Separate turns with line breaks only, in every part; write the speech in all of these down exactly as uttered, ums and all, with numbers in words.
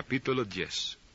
Kapitulo ten.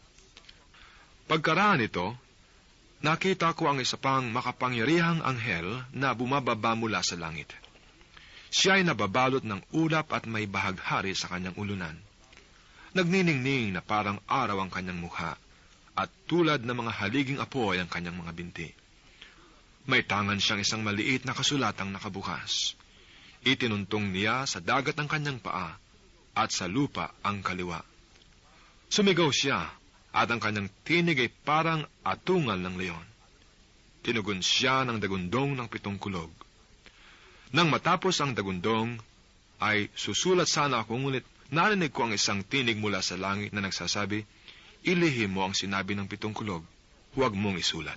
Pagkaraan nito, nakita ko ang isa pang makapangyarihang anghel na bumababa mula sa langit. Siya ay nababalot ng ulap at may bahaghari sa kanyang ulunan. Nagniningning na parang araw ang kanyang mukha, at tulad ng mga haliging apoy ang kanyang mga binti. May tangan siyang isang maliit na kasulatang nakabukas. Itinuntong niya sa dagat ang kanyang paa, at sa lupa ang kaliwa. Sumigaw siya, at ang kanyang tinig ay parang atungal ng leon. Tinugon siya ng dagundong ng pitong kulog. Nang matapos ang dagundong, ay susulat sana ako, ngunit narinig ko ang isang tinig mula sa langit na nagsasabi, ilihim mo ang sinabi ng pitong kulog, huwag mong isulat.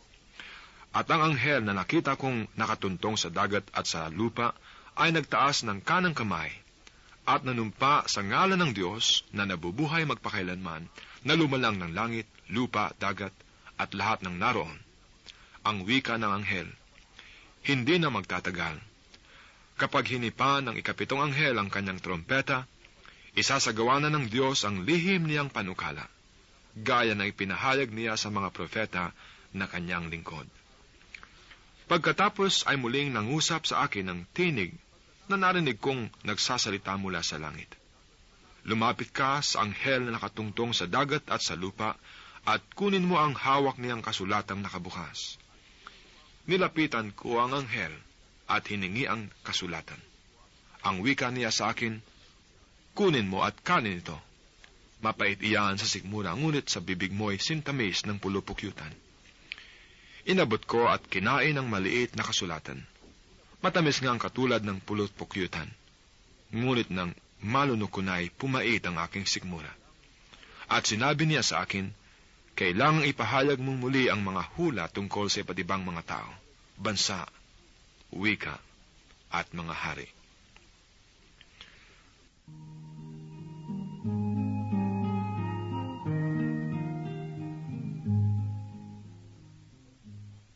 At ang anghel na nakita kong nakatuntong sa dagat at sa lupa ay nagtaas ng kanang kamay at nanumpa sa ngalan ng Diyos na nabubuhay magpakailanman, na lumalang ng langit, lupa, dagat, at lahat ng naroon. Ang wika ng anghel, hindi na magtatagal. Kapag hinipa ng ikapitong anghel ang kanyang trompeta, isasagawa na ng Diyos ang lihim niyang panukala, gaya na ipinahayag niya sa mga propeta na kanyang lingkod. Pagkatapos ay muling nangusap sa akin ng tinig na narinig kong nagsasalita mula sa langit. Lumapit ka sa anghel na nakatungtong sa dagat at sa lupa, at kunin mo ang hawak niyang kasulatang nakabukas. Nilapitan ko ang anghel, at hiningi ang kasulatan. Ang wika niya sa akin, kunin mo at kanin ito. Mapait iyan sa sikmura, ngunit sa bibig mo'y sintamis ng pulupukyutan. Inabot ko at kinain ang maliit na kasulatan. Matamis nga ang katulad ng pulot-pukyutan. Ngunit nang malunok ko na'y pumait ang aking sikmura. At sinabi niya sa akin, kailangang ipahayag mong muli ang mga hula tungkol sa iba't ibang mga tao, bansa, wika, at mga hari.